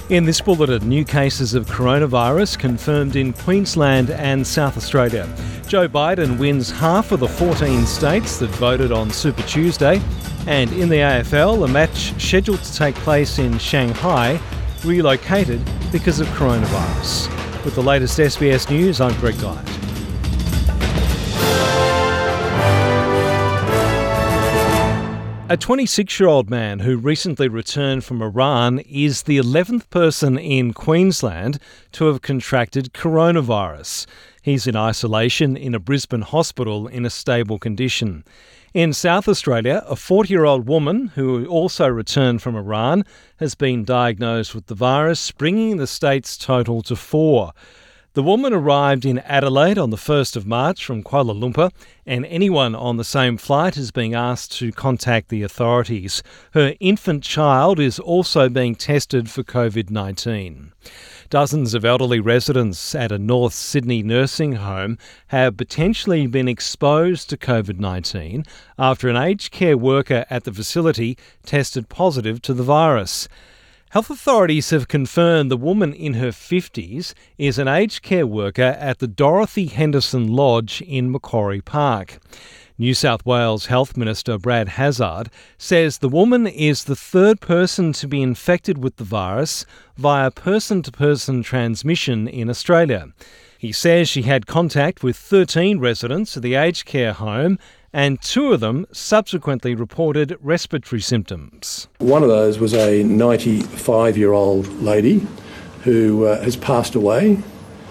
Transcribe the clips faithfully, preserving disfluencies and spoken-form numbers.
In this bulletin, new cases of coronavirus confirmed in Queensland and South Australia. Joe Biden wins half of the fourteen states that voted on Super Tuesday. And in the A F L, a match scheduled to take place in Shanghai relocated because of coronavirus. With the latest S B S News, I'm Greg Dyett. A twenty-six-year-old man who recently returned from Iran is the eleventh person in Queensland to have contracted coronavirus. He's in isolation in a Brisbane hospital in a stable condition. In South Australia, a forty-year-old woman who also returned from Iran has been diagnosed with the virus, bringing the state's total to four. The woman arrived in Adelaide on the first of March from Kuala Lumpur, and anyone on the same flight is being asked to contact the authorities. Her infant child is also being tested for covid nineteen. Dozens of elderly residents at a North Sydney nursing home have potentially been exposed to covid nineteen after an aged care worker at the facility tested positive to the virus. Health authorities have confirmed the woman in her fifties is an aged care worker at the Dorothy Henderson Lodge in Macquarie Park. New South Wales Health Minister Brad Hazzard says the woman is the third person to be infected with the virus via person-to-person transmission in Australia. He says she had contact with thirteen residents of the aged care home, and two of them subsequently reported respiratory symptoms. One of those was a ninety-five-year-old lady who uh, has passed away.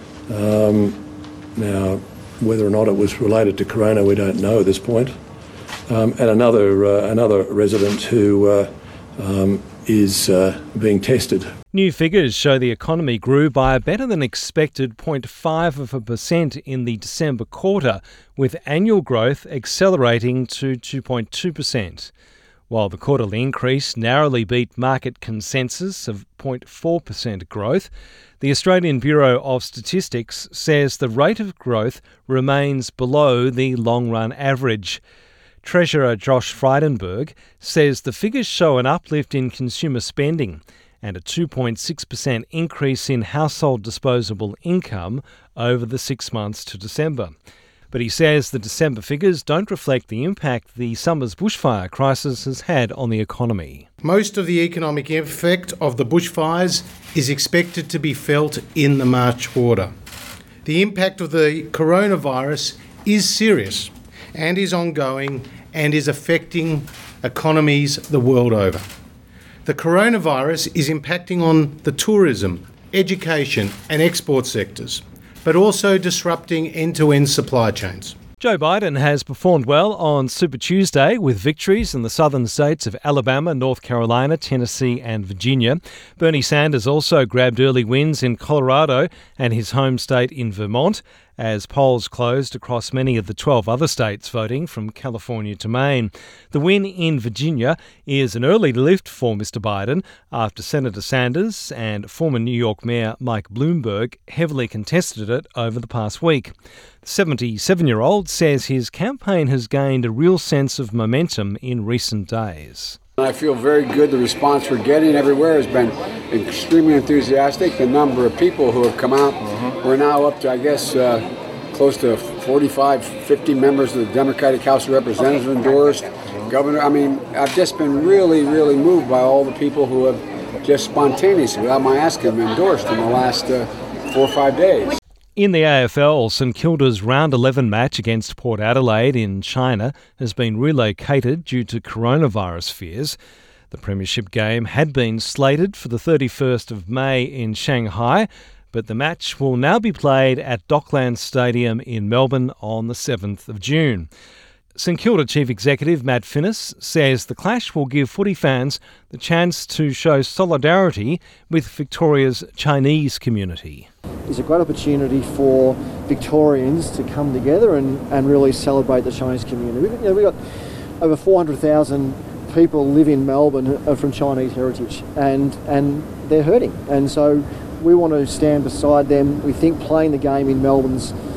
Um, now, whether or not it was related to corona, we don't know at this point. Um, and another uh, another resident who uh, um, is uh, being tested. New figures show the economy grew by a better than expected zero point five of a percent in the December quarter, with annual growth accelerating to two point two percent. While the quarterly increase narrowly beat market consensus of zero point four percent growth, the Australian Bureau of Statistics says the rate of growth remains below the long-run average. Treasurer Josh Frydenberg says the figures show an uplift in consumer spending and a two point six percent increase in household disposable income over the six months to December. But he says the December figures don't reflect the impact the summer's bushfire crisis has had on the economy. Most of the economic effect of the bushfires is expected to be felt in the March quarter. The impact of the coronavirus is serious and is ongoing and is affecting economies the world over. The coronavirus is impacting on the tourism, education and export sectors, but also disrupting end-to-end supply chains. Joe Biden has performed well on Super Tuesday with victories in the southern states of Alabama, North Carolina, Tennessee and Virginia. Bernie Sanders also grabbed early wins in Colorado and his home state in Vermont, as polls closed across many of the twelve other states voting from California to Maine. The win in Virginia is an early lift for Mister Biden after Senator Sanders and former New York Mayor Mike Bloomberg heavily contested it over the past week. The seventy-seven-year-old says his campaign has gained a real sense of momentum in recent days. I feel very good. The response we're getting everywhere has been extremely enthusiastic. The number of people who have come out, uh-huh. we're now up to, I guess, uh, close to forty-five, fifty members of the Democratic House of Representatives endorsed. Governor, I mean, I've just been really, really moved by all the people who have just spontaneously, without my asking, endorsed in the last uh, four or five days. In the A F L, St Kilda's round eleven match against Port Adelaide in China has been relocated due to coronavirus fears. The premiership game had been slated for the thirty-first of May in Shanghai, but the match will now be played at Docklands Stadium in Melbourne on the seventh of June. St Kilda Chief Executive Matt Finnis says the clash will give footy fans the chance to show solidarity with Victoria's Chinese community. It's a great opportunity for Victorians to come together and, and really celebrate the Chinese community. We've, you know, we've got over four hundred thousand people live in Melbourne who are from Chinese heritage, and, and they're hurting. And so we want to stand beside them. We think playing the game in Melbourne's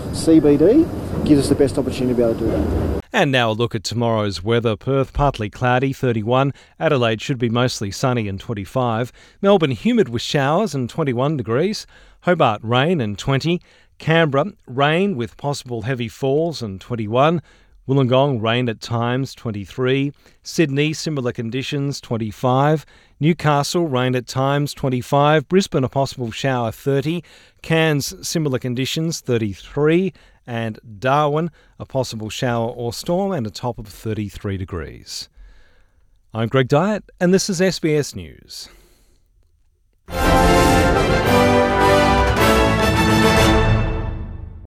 C B D gives us the best opportunity to be able to do that. And now a look at tomorrow's weather. Perth, partly cloudy, thirty-one. Adelaide should be mostly sunny and twenty-five. Melbourne, humid with showers and twenty-one degrees. Hobart, rain and twenty. Canberra, rain with possible heavy falls and twenty-one. Wollongong, rain at times, twenty-three. Sydney, similar conditions, twenty-five. Newcastle, rain at times, twenty-five. Brisbane, a possible shower, thirty. Cairns, similar conditions, thirty-three. And Darwin, a possible shower or storm and a top of thirty-three degrees. I'm Greg Dyett, and this is S B S News.